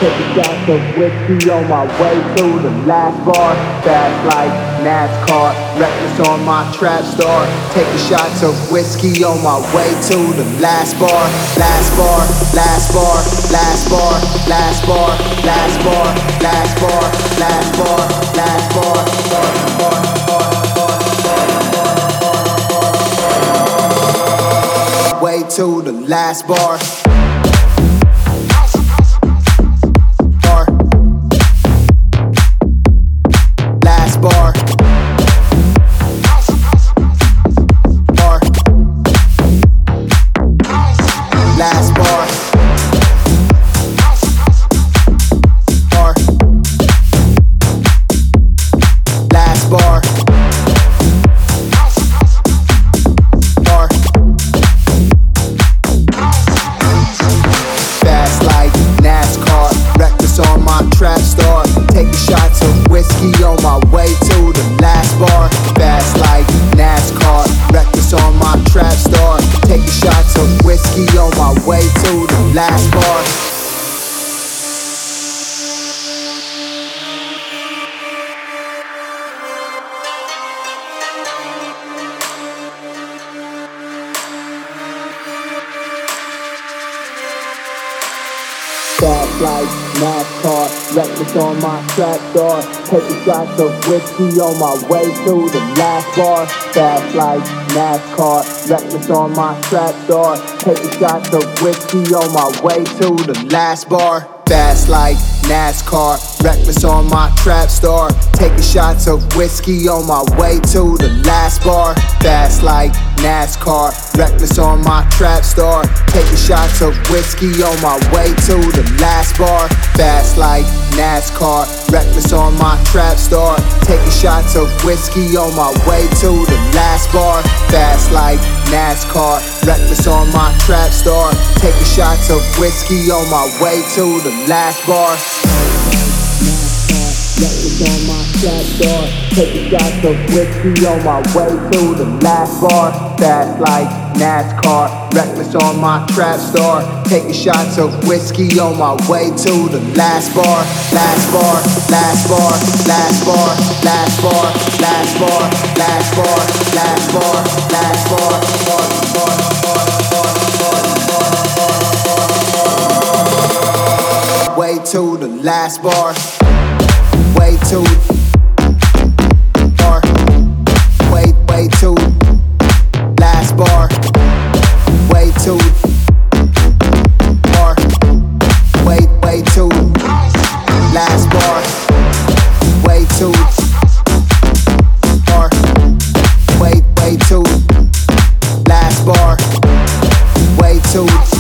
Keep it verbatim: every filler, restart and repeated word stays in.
Taking shots of whiskey on my way to the last bar. Fast like NASCAR, reckless on my trap star. Taking shots of whiskey on my way to the last bar. Last bar, last bar, last bar, last bar, last bar, last bar, last bar, last bar, last bar, way to the last bar. Bar. Bar. Last bar. Bar. Last bar. Bar. Fast like NASCAR, reckless on my trap star. Taking shots of whiskey on my way to the last bar. Fast like NASCAR, reckless on my trap star. Taking shots of whiskey on my way to the last bar. Fast like NASCAR, reckless on my trap star. Taking shots of whiskey on my way to the last bar. Fast like NASCAR, reckless on my trap star. Taking shots of whiskey on my way to the last bar. Fast like NASCAR, reckless on my trap star. Taking shots of whiskey on my way to the last bar. Fast like NASCAR, reckless on my trap star. Taking shots of whiskey on my way to the last bar. Fast like NASCAR, reckless on my trap star. Taking shots of whiskey on my way to the last bar. Fast like NASCAR, reckless on my trap star. Taking shots of whiskey on my way to the last bar. Reckless on my trap star. Taking shots of whiskey on my way to the last bar. Fast like NASCAR, reckless on my trap star. Taking shots of whiskey on my way to the last bar. Last bar, last bar, last bar, last bar, last bar, last bar, last bar, last bar, bar, bar, bar, bar, bar. Way to the last bar. Way to bar. Way, way to last bar. Way to bar. Way, way to last bar. Way to bar. Way, way to last bar. Way to